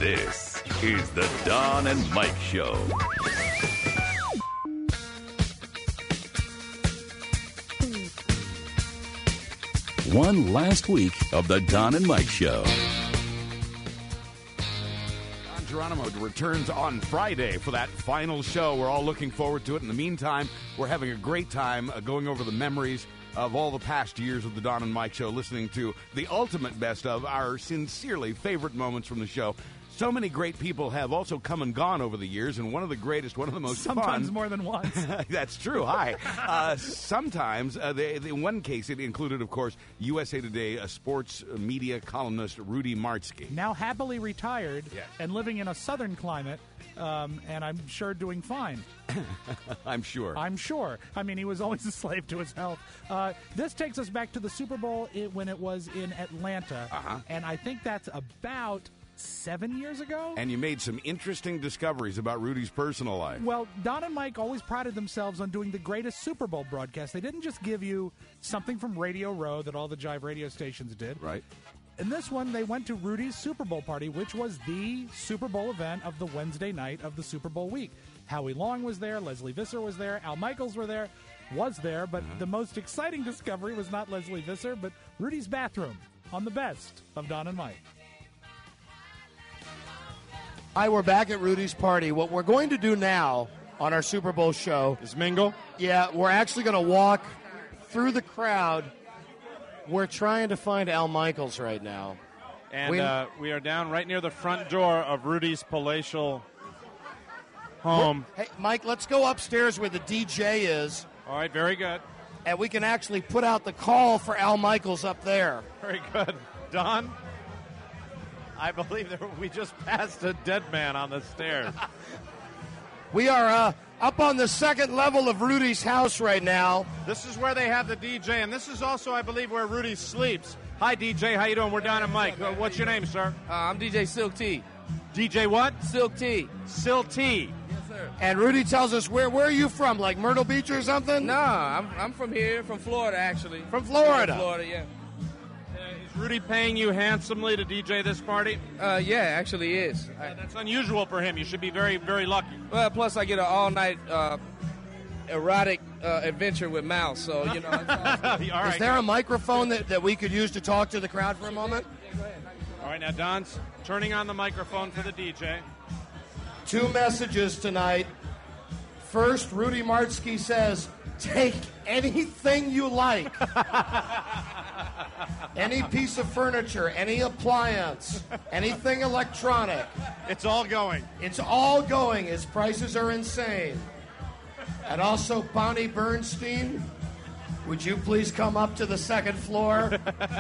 This is the Don and Mike Show. One last week of the Don and Mike Show. Don Geronimo returns on Friday for that final show. We're all looking forward to it. In the meantime, we're having a great time going over the memories of all the past years of the Don and Mike Show, listening to the ultimate best of our sincerely favorite moments from the show. So many great people have also come and gone over the years, and one of the greatest, one of the most Sometimes fun. more than once. That's true. Hi. Sometimes, in one case, it included, of course, USA Today sports media columnist Rudy Martzke. Now happily retired Yes. and living in a southern climate, and I'm sure doing fine. I'm sure. I'm sure. I mean, he was always a slave to his health. This takes us back to the Super Bowl when it was in Atlanta, and I think that's about 7 years ago. And you made some interesting discoveries about Rudy's personal life. Well, Don and Mike always prided themselves on doing the greatest Super Bowl broadcast. They didn't just give you something from Radio Row that all the Jive radio stations did. Right. In this one, they went to Rudy's Super Bowl party, which was the Super Bowl event of the Wednesday night of the Super Bowl week. Howie Long was there, Leslie Visser was there, Al Michaels was there, but the most exciting discovery was not Leslie Visser, but Rudy's bathroom on the best of Don and Mike. Hi, we're back at Rudy's party. What we're going to do now on our Super Bowl show is mingle. Yeah, we're actually going to walk through the crowd. We're trying to find Al Michaels right now. And we are down right near the front door of Rudy's palatial home. Hey, Mike, let's go upstairs where the DJ is. All right, very good. And we can actually put out the call for Al Michaels up there. Very good. Don? I believe we just passed a dead man on the stairs. We are up on the second level of Rudy's house right now. This is where they have the DJ, and this is also, I believe, where Rudy sleeps. Hi, DJ. How you doing? We're Don and Mike. What's your name, sir? I'm DJ Silk T. DJ what? Silk T. Silk T. Yes, sir. And Rudy tells us, where are you from? Like Myrtle Beach or something? Nah, I'm from here, from Florida, actually. From Florida? Florida, yeah. Is Rudy paying you handsomely to DJ this party? Yeah, actually is. That's unusual for him. You should be very, very lucky. Well, plus I get an all-night erotic adventure with Mouse, so, you know. All right. Is there a microphone that we could use to talk to the crowd for a moment? All right, now Don's turning on the microphone for the DJ. 2 messages tonight. First, Rudy Martzke says, take anything you like. Any piece of furniture, any appliance, anything electronic. It's all going. It's all going. His prices are insane. And also, Bonnie Bernstein, would you please come up to the second floor?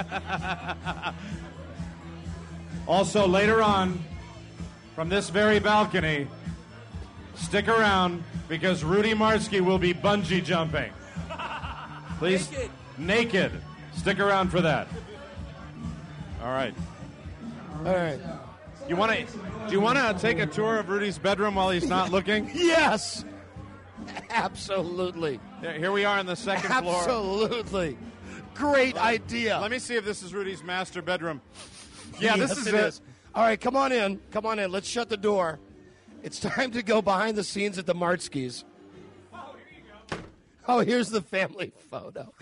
Also, later on, from this very balcony, stick around because Rudy Martzke will be bungee jumping. Please, naked. Stick around for that. All right. All right. Do you want to take a tour of Rudy's bedroom while he's not looking? Yes. Absolutely. Here we are on the second floor. Absolutely. Great idea. Let me see if this is Rudy's master bedroom. Yeah, Yes, this is it is. All right, come on in. Come on in. Let's shut the door. It's time to go behind the scenes at the Martzkes. Oh, here's the family photo.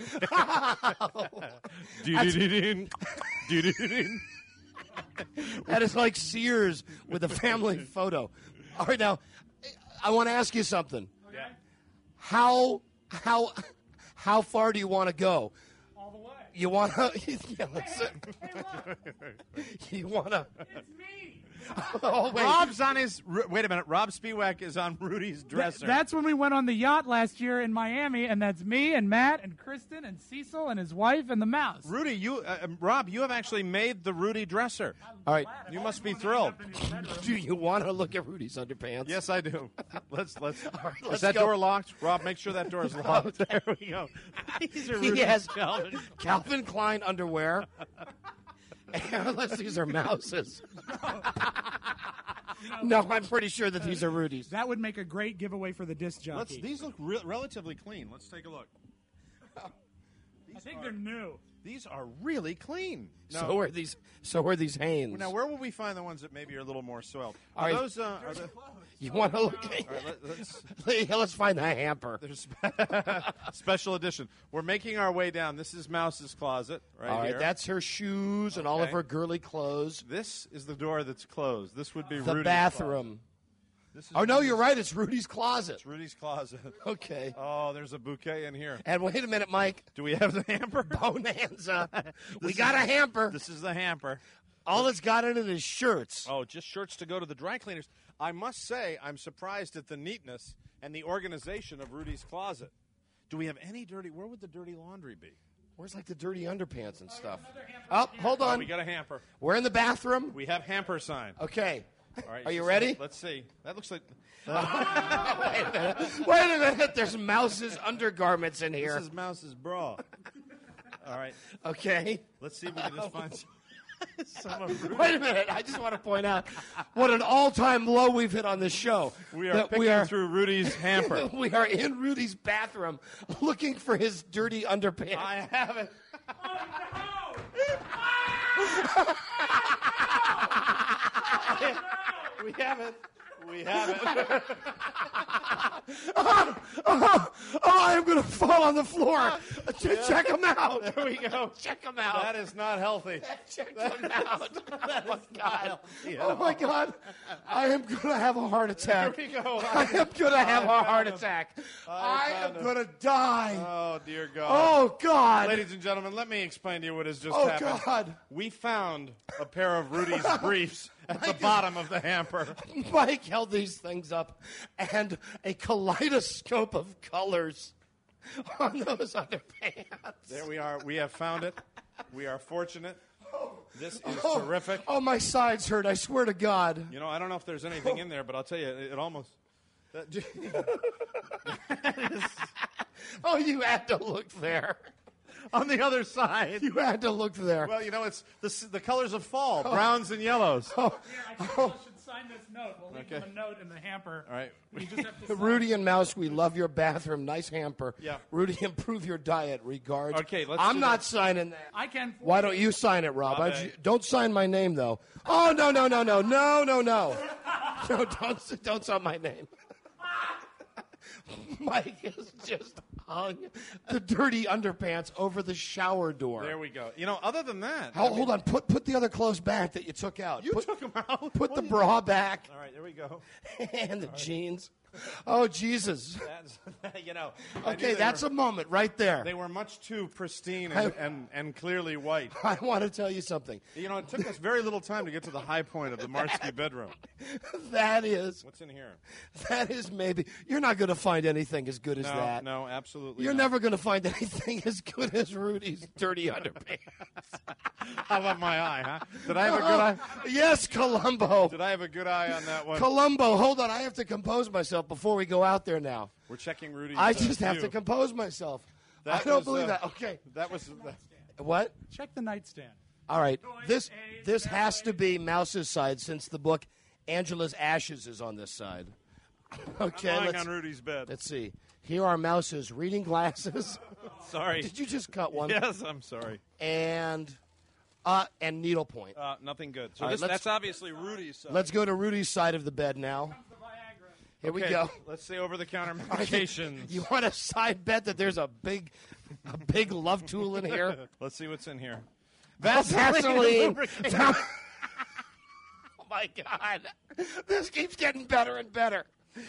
That is like Sears with a family photo. All right, now, I want to ask you something. Yeah. How far do you want to go? All the way. You want to? Yeah, you want to? It's me. Oh, wait. Rob's on his. Wait a minute. Rob Spiewak is on Rudy's dresser. That's when we went on the yacht last year in Miami, and that's me and Matt and Kristen and Cecil and his wife and the mouse. Rudy, Rob, you have actually made the Rudy dresser. All right. You must be thrilled. Do you want to look at Rudy's underpants? Yes, I do. Let's. All right, Is let's that go. door locked? Rob, make sure that door is locked. There we go. These are Rudy's He has Calvin Klein underwear. Unless these are mouses. No, I'm pretty sure that these are Rudy's. That would make a great giveaway for the disc jockey. These look relatively clean. Let's take a look. I think they're new. These are really clean. No. So are these Hanes. Now, where will we find the ones that maybe are a little more soiled? All Are right. those? You want to look? All right, Let's find the hamper. there's special edition. We're making our way down. This is Mouse's closet right All right, here. that's her shoes and all of Okay. her girly clothes. This is the door that's closed. This would be The Rudy's bathroom. This is Oh no, Rudy's- you're right. It's Rudy's closet. It's Rudy's closet. Okay. Oh, there's a bouquet in here. And wait a minute, Mike. Do we have the hamper? Bonanza. We got a hamper. This is the hamper. All it's got in it is shirts. Oh, just shirts to go to the dry cleaners. I must say, I'm surprised at the neatness and the organization of Rudy's closet. Do we have any dirty? Where would the dirty laundry be? Where's like the dirty underpants and stuff? Oh, hold on. We got a hamper. We're in the bathroom. We have hamper sign. Okay. All right. Are you ready? Let's see. That looks like Wait a minute. Wait a minute. There's Mouse's undergarments in here. this is Mouse's bra. All right. Okay. Let's see if we can just find some of Rudy. Wait a minute. I just want to point out what an all-time low we've hit on this show. We are That picking through Rudy's hamper. We are in Rudy's bathroom looking for his dirty underpants. I have it. We have it. We have it. Oh, I'm going to fall on the floor. Check him out. There we go. Check him out. That is not healthy. Check him out. Oh, my God. Oh, my God. I am going to have a heart attack. Here we go. I am going to have a heart attack. I am going to die. Oh, dear God. Oh, God. Ladies and gentlemen, let me explain to you what has just Oh, happened. God. We found a pair of Rudy's briefs at the bottom of the hamper. Mike held these things up, and a kaleidoscope of colors on those underpants. There we are. We have found it. We are fortunate. This is Oh, terrific. Oh, my sides hurt. I swear to God. You know, I don't know if there's anything in there, but I'll tell you, it almost... Oh, you had to look there. on the other side. You had to look there. Well, you know, it's the colors of fall, browns and yellows. Here, I think you should sign this note. We'll leave him a note in the hamper. All right. You just have to sign. Rudy and Mouse, we love your bathroom. Nice hamper. Yeah. Rudy, improve your diet. Regards. Okay, let's I'm do not that. signing that. I can. Why don't you sign it, Rob? Okay. Don't sign my name, though. Oh, no. No, don't sign my name. Mike has just hung the dirty underpants over the shower door. There we go. You know, other than that. Hold on. Put the other clothes back that you took out. You took them out. Put the bra back All right, there we go. and the jeans. Oh, Jesus. That's, you know. I knew Okay, they that's were, a moment right there. They were much too pristine and clearly white. I want to tell you something. You know, it took us very little time to get to the high point of the Marski bedroom. That is What's in here? maybe. You're not going to find anything as good as No, that. no, absolutely You're not. never going to find anything as good as Rudy's dirty underpants. How about my eye, huh? Did I have a good eye? Yes, Columbo. Did I have a good eye on that one? Columbo, hold on. I have to compose myself before we go out there now. We're checking Rudy's I just have view. to compose myself. That I don't was, believe that. Okay. That was... What? Check the nightstand. All right. This has to be Mouse's side since the book Angela's Ashes is on this side. Okay, I'm lying on Rudy's bed. let's see. Here are Mouse's reading glasses. Sorry. Did you just cut one? Yes, I'm sorry. And needlepoint. Nothing good. So All right, that's obviously Rudy's side. Let's go to Rudy's side of the bed now. Here we Okay, go. Let's say over-the-counter medications. You want a side bet that there's a big love tool in here? Let's see what's in here. Vaseline. lubricant. Oh my God! This keeps getting better and better.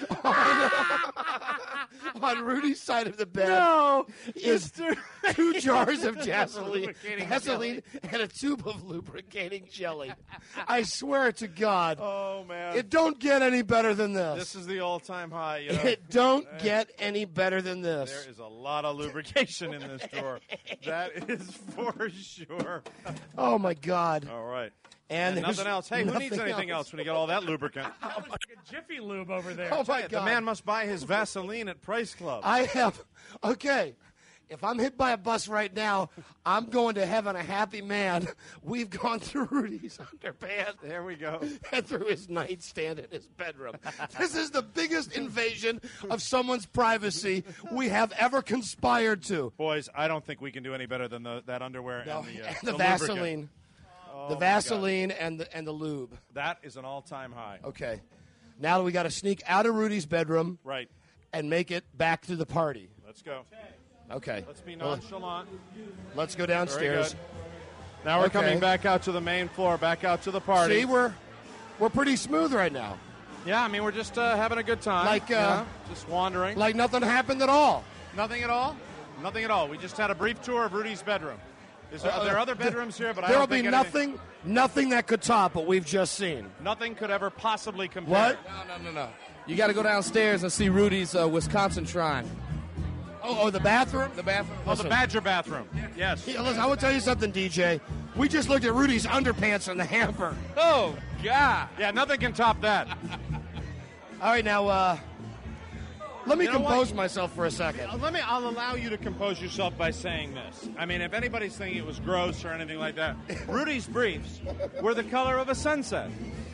On Rudy's side of the bed is 2 jars of gasoline, and a tube of lubricating jelly. I swear to God, Oh, man. it don't get any better than this. This is the all-time high. You know? It don't get any better than There this. is a lot of lubrication in this drawer. That is for sure. Oh my God! All right. And there's nothing else. Hey, who needs nothing anything else when you got all that lubricant? Like a Jiffy Lube over there. Oh my The God! man must buy his Vaseline at Price Club. I have. Okay. If I'm hit by a bus right now, I'm going to heaven a happy man. We've gone through Rudy's underpants. There we go. And through his nightstand in his bedroom. This is the biggest invasion of someone's privacy we have ever conspired to. Boys, I don't think we can do any better than that underwear No, and the Vaseline. lubricant. The Vaseline and the lube. That is an all-time high. Okay. Now we got to sneak out of Rudy's bedroom. Right. And make it back to the party. Let's go. Okay. Let's be nonchalant. Let's go downstairs. Now we're coming back out to the main floor, back out to the party. See, we're pretty smooth right now. Yeah, I mean, we're just having a good time. Like, just wandering. Like nothing happened at all. Nothing at all? Nothing at all. We just had a brief tour of Rudy's bedroom. Are there other bedrooms here? But there will I don't be think nothing that could top what we've just seen. Nothing could ever possibly compare. What? No. You got to go downstairs and see Rudy's Wisconsin shrine. Oh, the bathroom? The bathroom. Oh, the Badger bathroom. Yes. Yeah, listen, I will tell you something, DJ. We just looked at Rudy's underpants in the hamper. Oh, God. Yeah, nothing can top that. All right, now, let me compose myself for a second. I'll allow you to compose yourself by saying this. I mean, if anybody's thinking it was gross or anything like that, Rudy's briefs were the color of a sunset.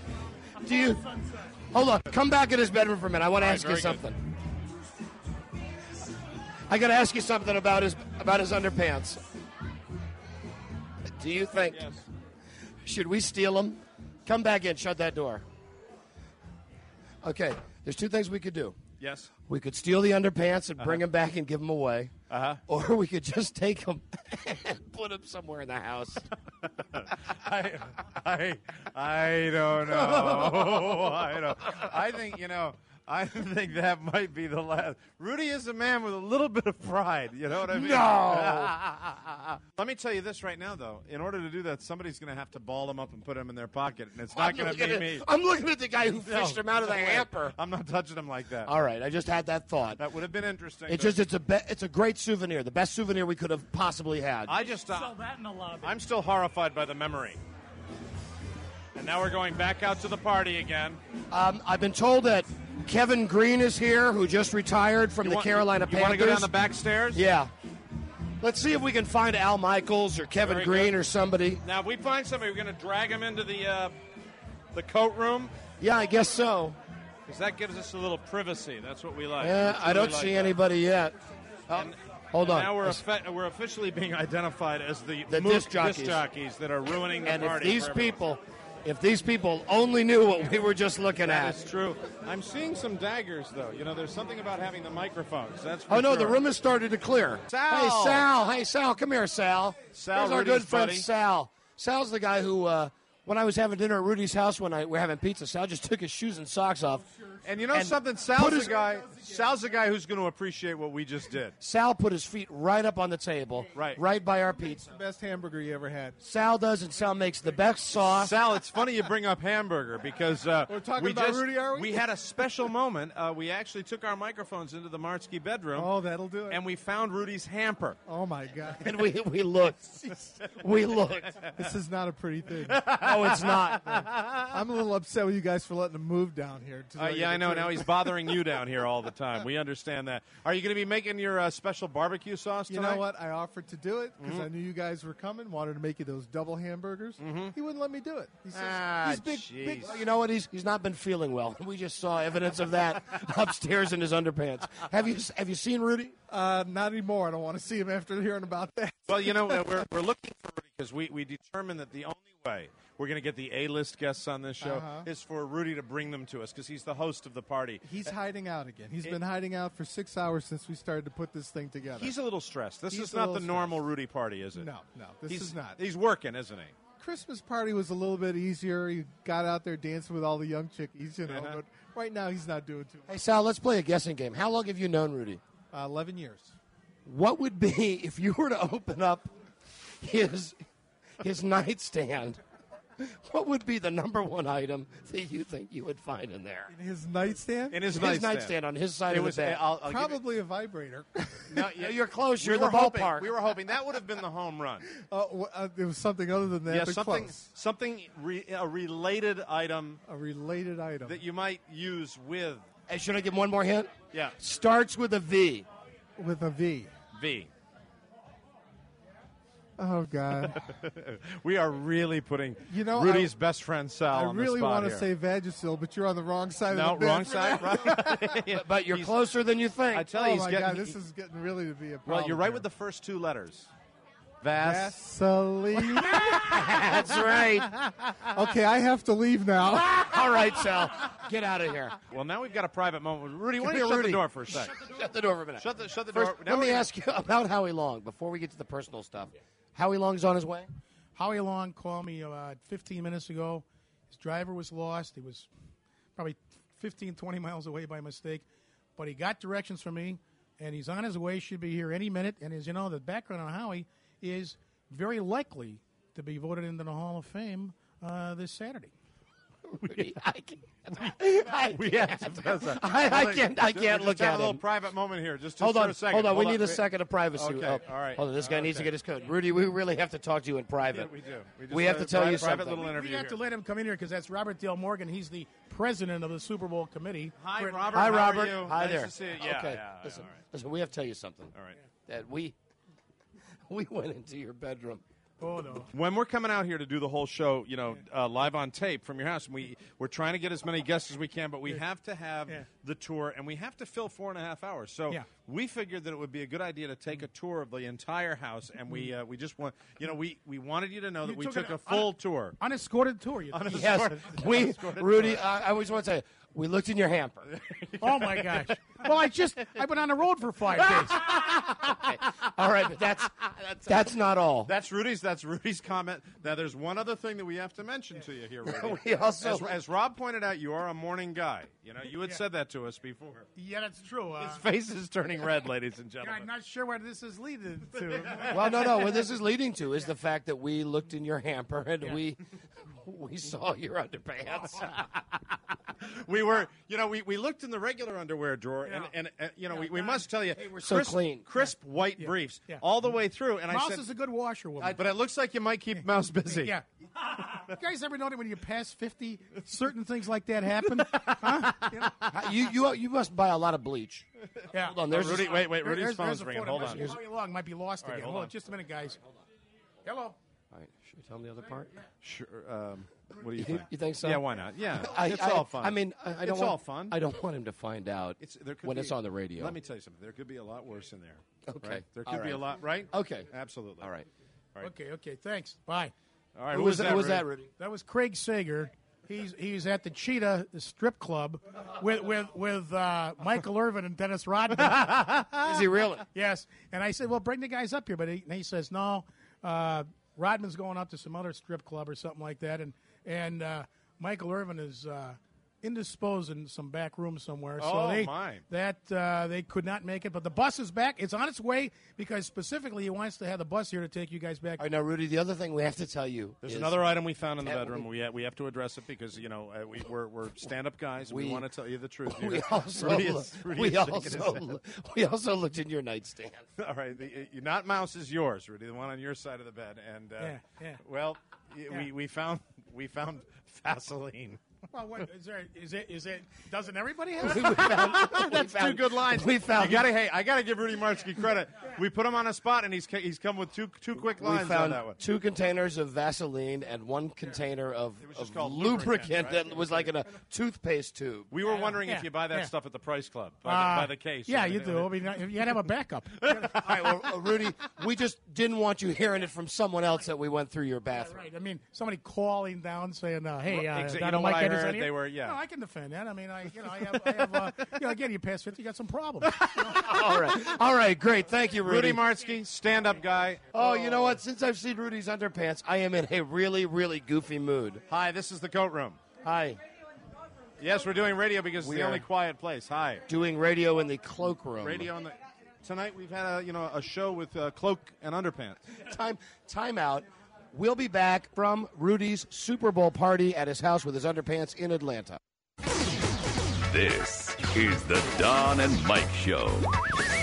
Hold on. Come back in his bedroom for a minute. I want to ask you something. I got to ask you something about his underpants. Do you think should we steal them? Come back in. Shut that door. Okay. There's two things we could do. Yes. We could steal the underpants and bring them back and give them away. Or we could just take them and put them somewhere in the house. I don't know. I think that might be the last. Rudy is a man with a little bit of pride. You know what I mean? No. Let me tell you this right now, though. In order to do that, somebody's going to have to ball them up and put them in their pocket, and it's not going to be me. I'm looking at the guy who fished them out of the hamper. I'm not touching them like that. All right, I just had that thought. That would have been interesting. It's a great souvenir, the best souvenir we could have possibly had. I just Sell that in the lobby. I'm still horrified by the memory. And now we're going back out to the party again. I've been told that Kevin Green is here, who just retired from the Carolina Panthers. You want to go down the back stairs? Yeah. Let's see if we can find Al Michaels or Kevin Green or somebody. Now, if we find somebody, we're going to drag him into the coat room. Yeah, I guess so. Because that gives us a little privacy. That's what we like. Yeah, I don't see anybody yet. Hold on. Now we're officially being identified as the disc jockeys that are ruining the party. And if these people only knew what we were just looking at. That is true. I'm seeing some daggers, though. You know, there's something about having the microphones. That's for Oh, no, sure. the room has started to clear. Sal! Hey, Sal, come here, Sal. Sal, Here's our Rudy's good friend, buddy. Sal. Sal's the guy who, when I was having dinner at Rudy's house when we're having pizza, Sal just took his shoes and socks off. And you know something? Sal's the guy who's going to appreciate what we just did. Sal put his feet right up on the table, right by our pizza. Best hamburger you ever had. Sal does, and Sal makes the best sauce. Sal, it's funny you bring up hamburger because we're talking about Rudy, are we? We had a special moment. We actually took our microphones into the Martsky bedroom. Oh, that'll do it. And we found Rudy's hamper. Oh, my God. And we looked. We looked. This is not a pretty thing. No, it's not. I'm a little upset with you guys for letting him move down here. Yeah, I know. Now he's bothering you down here all the time. We understand that. Are you going to be making your special barbecue sauce tonight? You know what? I offered to do it because I knew you guys were coming, wanted to make you those double hamburgers. He wouldn't let me do it. He says, he's big. You know what? He's not been feeling well. We just saw evidence of that upstairs in his underpants. Have you seen Rudy? Not anymore. I don't want to see him after hearing about that. Well, you know, we're looking for Rudy because we determined that the only way we're going to get the A-list guests on this show is for Rudy to bring them to us because he's the host of the party. He's hiding out again. He's been hiding out for 6 hours since we started to put this thing together. He's a little stressed. This is not the normal Rudy party, is it? No, this is not. He's working, isn't he? Christmas party was a little bit easier. He got out there dancing with all the young chickies, you know. But right now he's not doing too much. Hey, Sal, let's play a guessing game. How long have you known Rudy? 11 years. What would be, if you were to open up his nightstand, what would be the number one item that you think you would find in there? In his nightstand? In his nightstand on his side of the bed. Probably a vibrator. No, you're close. You're in the ballpark. We were hoping that would have been the home run. It was something other than that. Yeah, but a related item. A related item that you might use with. Hey, should I give one more hint? Yeah. Starts with a V. With a V. V. Oh, God. We are really putting You know, Rudy's best friend Sal I on the really spot want to here. say Vagisil, but you're on the wrong side No, of the wrong bed. side. Right? But you're closer than you think. I tell you, Oh, he's my getting. God, this is getting really to be a problem. well, you're right here. with the first two letters. Vaseline. That's right. Okay, I have to leave now. All right, Sal. Get out of here. Well, now we've got a private moment. Rudy, why Come don't you here, shut the Rudy. door for a sec? Shut the door for a minute. Shut the First, door. Now let me we're gonna- ask you about Howie Long before we get to the personal stuff. Howie Long's on his way? Howie Long called me about 15 minutes ago. His driver was lost. He was probably 15, 20 miles away by mistake. But he got directions from me, and he's on his way. Should be here any minute. And as you know, the background on Howie is very likely to be voted into the Hall of Fame this Saturday. I can't. We have to. I can't look Just have at a little him. private moment here. Just Hold for on, a second. hold on. We need a second of privacy. Okay, Oh, all right. Hold on, this guy needs to Okay. get his code. Rudy, we really have to talk to you in private. Yeah, we do. just We have had to a tell you private something. little We interview have here. to let him come in here because that's Robert Dale Morgan. He's the president of the Super Bowl committee. Hi, We're- Robert. Hi, How Robert. are you? Hi nice there. To see you. Yeah, okay. yeah, Listen, all right. listen, we have to tell you something. All right. That we went into your bedroom. Oh, no. When we're coming out here to do the whole show, live on tape from your house, and we're trying to get as many guests as we can, but we have to have the tour, and we have to fill 4.5 hours. So we figured that it would be a good idea to take a tour of the entire house, and we just want, we wanted you to know that we took a full tour. Unescorted tour. You Yes, Rudy, I always want to say, we looked in your hamper. Oh, my gosh. Well, I've been on the road for 5 days. All right, but that's not all. That's Rudy's comment. Now, there's one other thing that we have to mention to you here, Rudy. We also- as Rob pointed out, you are a morning guy. You had said that to us before. Yeah, that's true. His face is turning red, ladies and I'm gentlemen. not sure where this is leading to. Well, no. What this is leading to is the fact that we looked in your hamper and we saw your underpants. We were, we looked in the regular underwear drawer, and we must tell you, we're so clean. crisp white briefs Yeah. all the way through. And I Mouse said, is a good washerwoman. but it looks like you might keep Mouse busy. Yeah. You guys ever know that when you pass 50, certain things like that happen? Huh? You must buy a lot of bleach. Yeah. Hold on, there's Rudy, wait, Rudy's There's phone's a ringing. photo. Hold on. Howie Long might be lost again. hold Hold on. on, just a minute, guys. Hello. All right, should we tell them the other part? Sure. What do you think? You think so? Yeah, why not? Yeah, I- it's I- all fun. I mean, I don't it's want, all fun. I don't want him to find out when it's on the radio. Let me tell you something. There could be a lot worse in there. Okay. Right? There All could be a right. lot, right? Okay. Absolutely. All right. Okay, thanks. Bye. All right. Who was that, Rudy? That was Craig Sager. He's at the Cheetah strip club with Michael Irvin and Dennis Rodman. Is he really? Yes. And I said, well, bring the guys up here. But he says, no, Rodman's going up to some other strip club or something like that. And Michael Irvin is indisposed in some back room somewhere. So they could not make it. But the bus is back. It's on its way because specifically he wants to have the bus here to take you guys back. All right, now, Rudy, the other thing we have to tell you There's is another item we found in the Yeah, bedroom. We have to address it because we're stand-up guys. And we want to tell you the truth. we also looked in your nightstand. All right, not Mouse is yours, Rudy. The one on your side of the bed. And well, we found Vaseline. Well, what is it? Doesn't everybody have it? That's two good lines. We found. I gotta give Rudy Marski credit. We put him on a spot, and he's come with two quick We lines on found that one. 2 containers of Vaseline and 1 container of just called lubricant right? that was like in a toothpaste tube. We were wondering if you buy that stuff at the Price Club by the case. Yeah, you do. I mean, you got to have a backup. All right, well, Rudy, we just didn't want you hearing it from someone else that we went through your bathroom. Right. I mean, somebody calling down saying, "Hey, You Donald know what Mike I Edison heard? here." They were, No, I can defend that. I mean, I have again, you pass 50, you got some problems. All right, great. Thank you, Rudy Rudy. Marski, stand-up guy. Oh, you know what? Since I've seen Rudy's underpants, I am in a really, really goofy mood. Hi, this is the Coat Room. Hi. Yes, we're doing radio because it's We the are only quiet place. Hi. Doing radio in the cloak room. Radio in the... Tonight we've had a show with cloak and underpants. Time out. We'll be back from Rudy's Super Bowl party at his house with his underpants in Atlanta. This is the Don and Mike Show.